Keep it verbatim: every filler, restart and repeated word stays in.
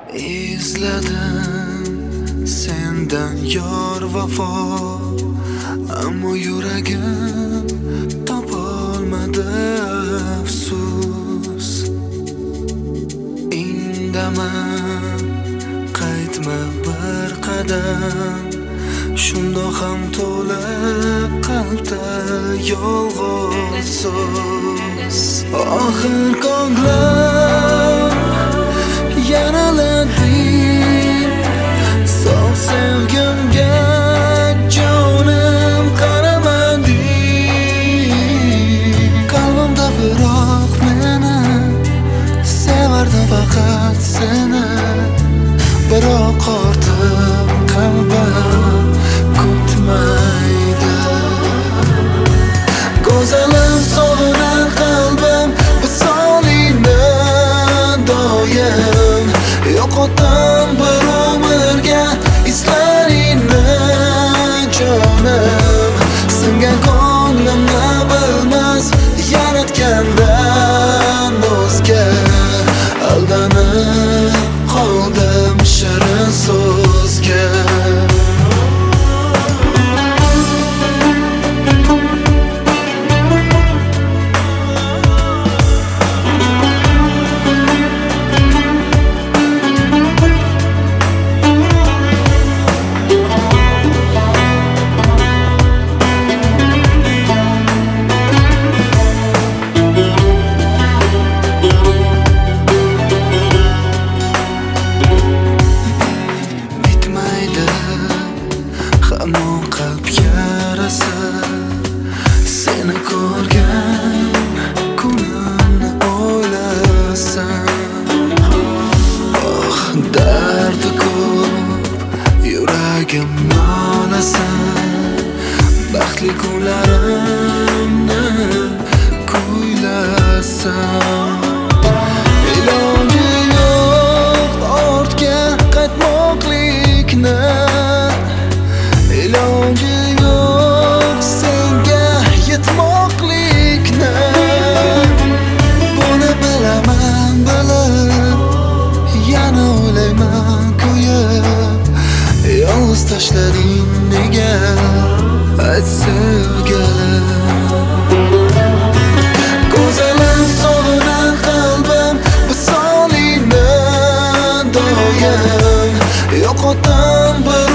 İzledim senden yor vafo, ammo yuragim topolmadi afsus. Indama, qaytma bir qadam, shundoq ham to'lib qalbda yolg'iz so'z. Oxir ko'nglim yaralading, sof sevgimga jonim qaramading. Qalbimda firoq meni, sevardim faqat seni, biroq ortiq qalbim kutmaydi. Go'zalim sog'inar qalbim visolingni doim, yo'qotaman bir umrga izlaringni jonim. Singan ko'nglimni bilmas yaratgandan o'zga, aldanib qoldim shirin so'zga. Hamon qalb yarasi, seni ko'rgan kunimni o'ylasam, oh dardi ko'p yuragim nolasan, baxtli kunlarimni kuylasam. Iloji yo'q ortga qaytmoqlikni, iloji yo'q senga yetmoqlikni. Buni bilaman bilib, yana o'ylayman kuyib, yolg'iz tashlading nega ayt sevgilim. Go'zalim sog'inar qalbim visolingni doim, yo'qotaman bir